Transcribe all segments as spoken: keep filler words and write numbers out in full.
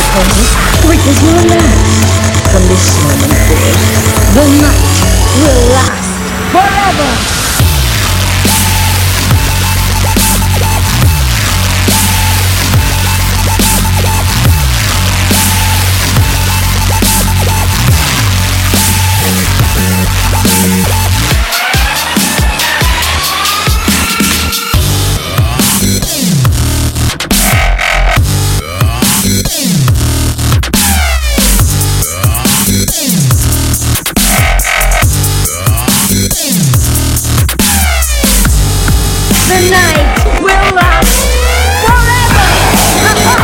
ponies, for it was your last. From this moment forth, the night will last forever. The night will last forever.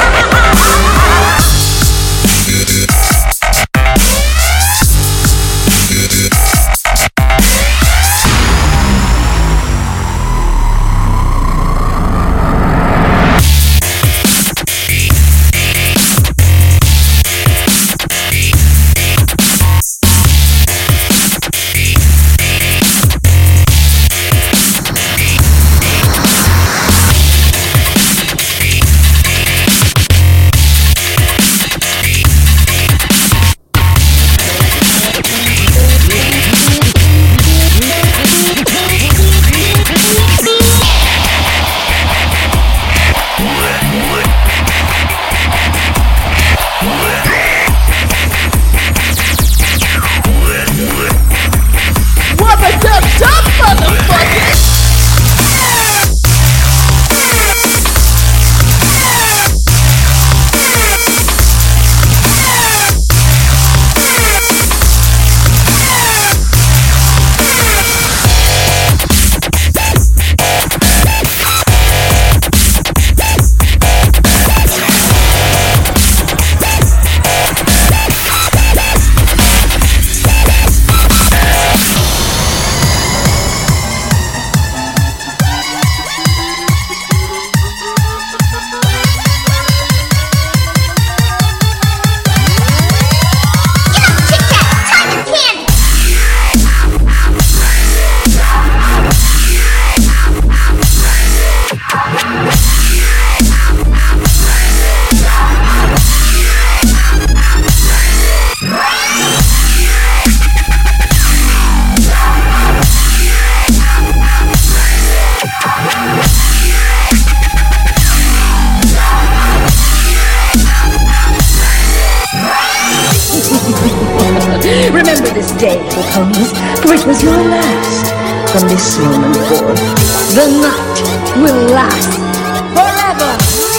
Remember this day, little ponies, for it was your last. From this moment forth, the night will last forever.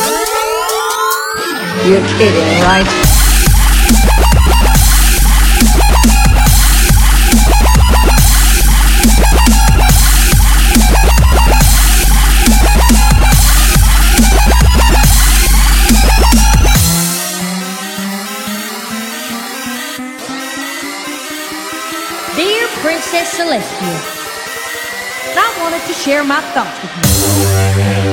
You're kidding, right? Dear Princess Celestia, I wanted to share my thoughts with you.